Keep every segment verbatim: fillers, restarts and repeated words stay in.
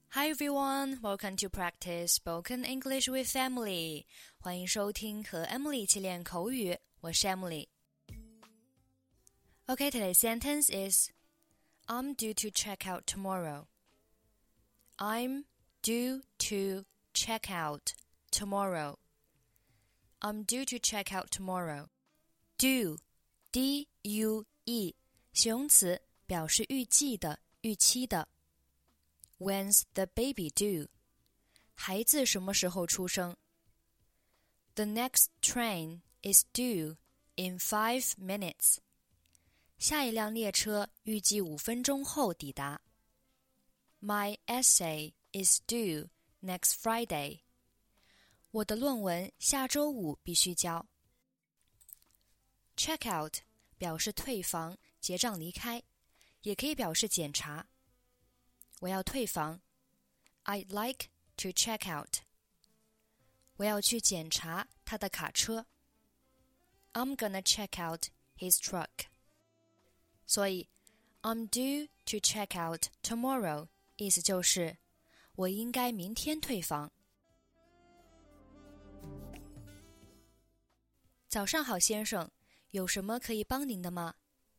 Hi everyone, welcome to practice spoken English with Emily. 欢迎收听和 Emily 一起练口语，我是 Emily. Okay, today's sentence is I'm due to check out tomorrow. I'm due to check out tomorrow. I'm due to check out tomorrow. Due, D U E, 形容词，表示预计的、预期的。When's the baby due? 孩子什么时候出生？ The next train is due in five minutes. 下一辆列车预计五分钟后抵达。My essay is due next Friday. 我的论文下周五必须交。Check out 表示退房、结账离开，也可以表示检查。我要退房 I'd like to check out. 我要去检查他的卡车 I'm gonna check out his truck. 所以 I'm due to check out tomorrow 意思就是我应该明天退房。早上好先生，有什么可以帮您的吗？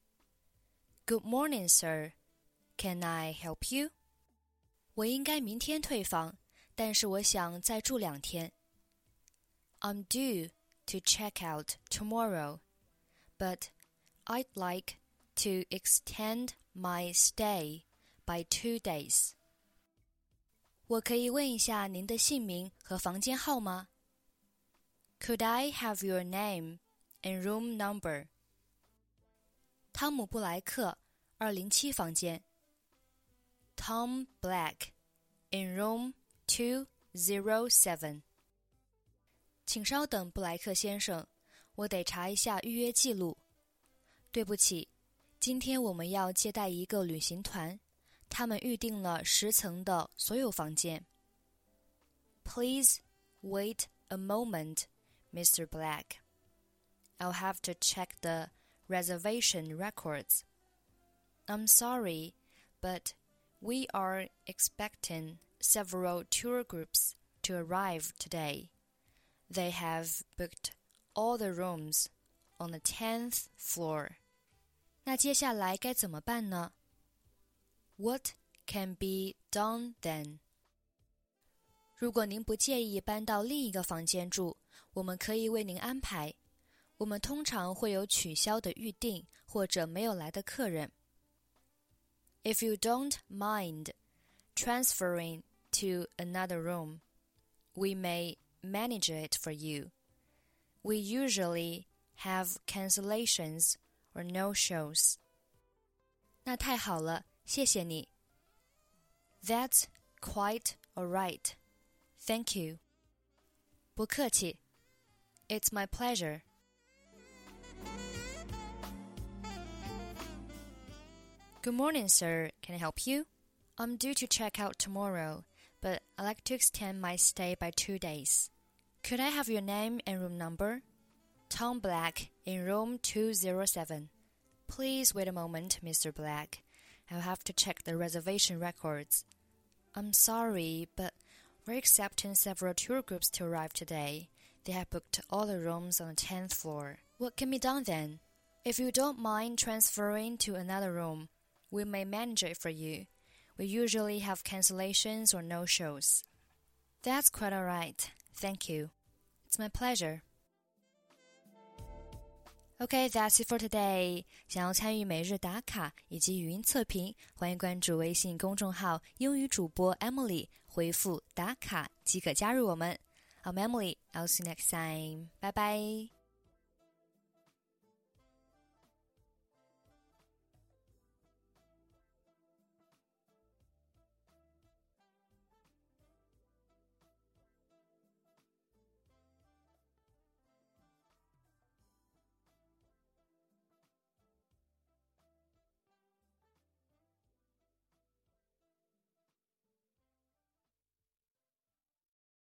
Good morning, sir. Can I help you?我应该明天退房，但是我想再住两天。I'm due to check out tomorrow, but I'd like to extend my stay by two days. 我可以问一下您的姓名和房间号吗？ Could I have your name and room number? 汤姆布莱克，二零七房间。Tom Black, in room two oh seven. 请稍等，布莱克先生，我得查一下预约记录。对不起，今天我们要接待一个旅行团，他们预订了十层的所有房间。Please wait a moment, Mister Black. I'll have to check the reservation records. I'm sorry, but we are expecting several tour groups to arrive today. They have booked all the rooms on the tenth floor. 那接下来该怎么办呢？ What can be done then? 如果您不介意搬到另一个房间住，我们可以为您安排。我们通常会有取消的预订或者没有来的客人。If you don't mind transferring to another room, we may manage it for you. We usually have cancellations or no-shows. 那太好了，谢谢你。That's quite all right. Thank you. 不客气。It's my pleasure. Good morning, sir. Can I help you? I'm due to check out tomorrow, but I'd like to extend my stay by two days. Could I have your name and room number? Tom Black, in room two oh seven. Please wait a moment, Mister Black. I'll have to check the reservation records. I'm sorry, but we're accepting several tour groups to arrive today. They have booked all the rooms on the tenth floor. What can be done then? If you don't mind transferring to another room, we may manage it for you. We usually have cancellations or no-shows. That's quite all right. Thank you. It's my pleasure. Okay, that's it for today. 想要参与每日打卡以及语音测评，欢迎关注微信公众号英语主播 Emily， 回复打卡即可加入我们。I'm Emily. I'll see you next time. Bye bye.